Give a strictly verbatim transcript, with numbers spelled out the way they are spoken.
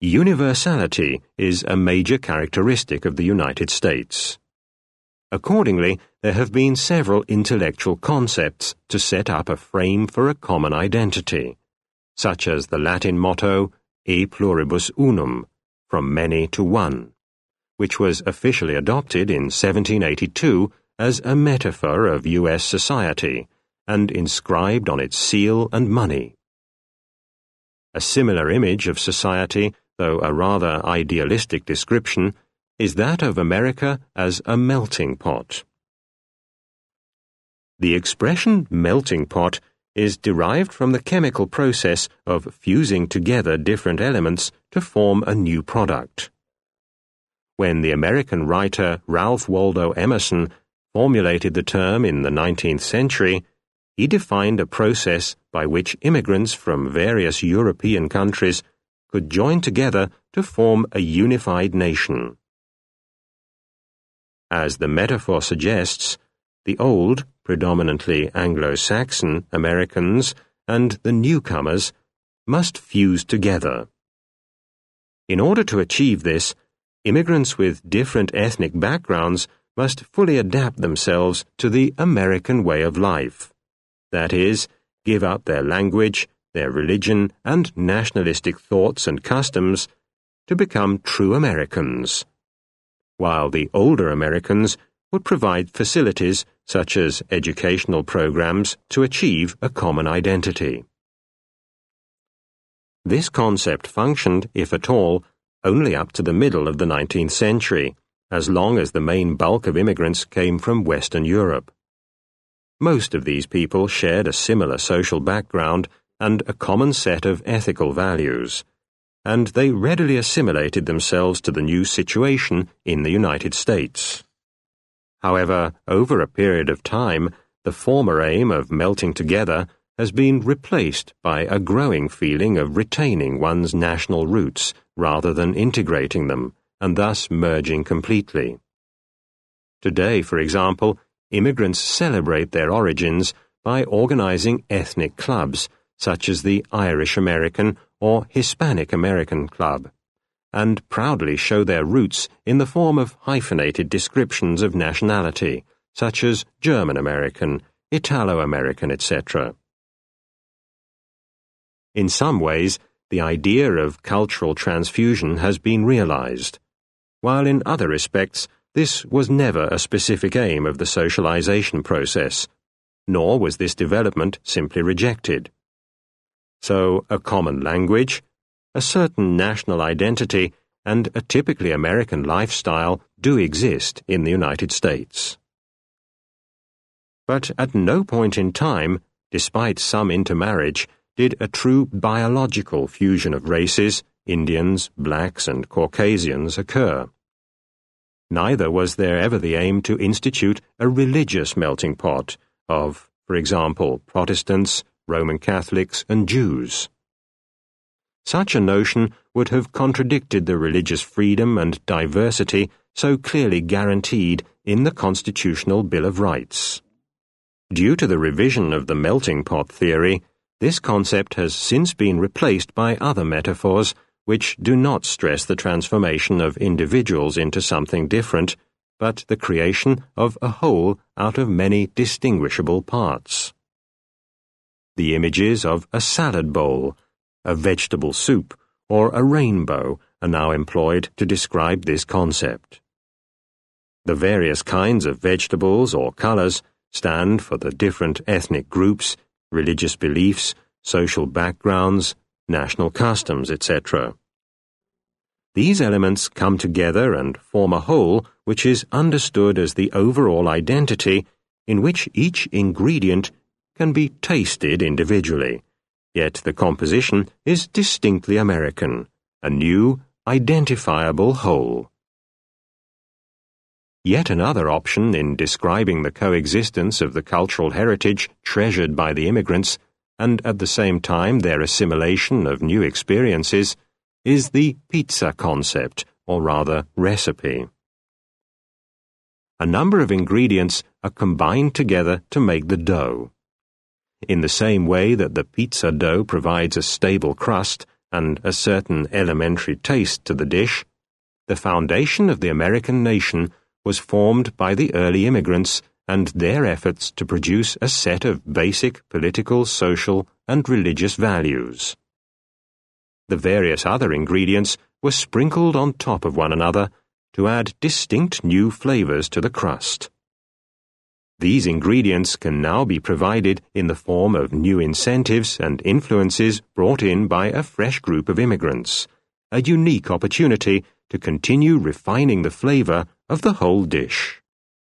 Universality is a major characteristic of the United States. Accordingly, there have been several intellectual concepts to set up a frame for a common identity, such as the Latin motto E pluribus unum, from many to one, which was officially adopted in seventeen eighty-two as a metaphor of U S society and inscribed on its seal and money. A similar image of society, though a rather idealistic description, is that of America as a melting pot. The expression melting pot is derived from the chemical process of fusing together different elements to form a new product. When the American writer Ralph Waldo Emerson formulated the term in the nineteenth century, he defined a process by which immigrants from various European countries could join together to form a unified nation. As the metaphor suggests, the old, predominantly Anglo-Saxon Americans and the newcomers must fuse together. In order to achieve this, immigrants with different ethnic backgrounds must fully adapt themselves to the American way of life. That is, give up their language, their religion, and nationalistic thoughts and customs to become true Americans, while the older Americans would provide facilities such as educational programs to achieve a common identity. This concept functioned, if at all, only up to the middle of the nineteenth century, as long as the main bulk of immigrants came from Western Europe. Most of these people shared a similar social background and a common set of ethical values, and they readily assimilated themselves to the new situation in the United States. However, over a period of time, the former aim of melting together has been replaced by a growing feeling of retaining one's national roots rather than integrating them, and thus merging completely. Today, for example, immigrants celebrate their origins by organizing ethnic clubs, such as the Irish American or Hispanic American Club, and proudly show their roots in the form of hyphenated descriptions of nationality, such as German American, Italo-American, et cetera. In some ways, the idea of cultural transfusion has been realized, while in other respects this was never a specific aim of the socialization process, nor was this development simply rejected. So a common language, a certain national identity, and a typically American lifestyle do exist in the United States. But at no point in time, despite some intermarriage, did a true biological fusion of races, Indians, blacks, and Caucasians, occur. Neither was there ever the aim to institute a religious melting pot of, for example, Protestants, Roman Catholics, and Jews. Such a notion would have contradicted the religious freedom and diversity so clearly guaranteed in the Constitutional Bill of Rights. Due to the revision of the melting pot theory, this concept has since been replaced by other metaphors which do not stress the transformation of individuals into something different, but the creation of a whole out of many distinguishable parts. The images of a salad bowl, a vegetable soup, or a rainbow are now employed to describe this concept. The various kinds of vegetables or colors stand for the different ethnic groups, religious beliefs, social backgrounds, national customs, et cetera. These elements come together and form a whole which is understood as the overall identity in which each ingredient can be tasted individually, yet the composition is distinctly American, a new, identifiable whole. Yet another option in describing the coexistence of the cultural heritage treasured by the immigrants and at the same time their assimilation of new experiences is the pizza concept, or rather recipe. A number of ingredients are combined together to make the dough. In the same way that the pizza dough provides a stable crust and a certain elementary taste to the dish, the foundation of the American nation was formed by the early immigrants and their efforts to produce a set of basic political, social, and religious values. The various other ingredients were sprinkled on top of one another to add distinct new flavors to the crust. These ingredients can now be provided in the form of new incentives and influences brought in by a fresh group of immigrants, a unique opportunity to continue refining the flavor of the whole dish.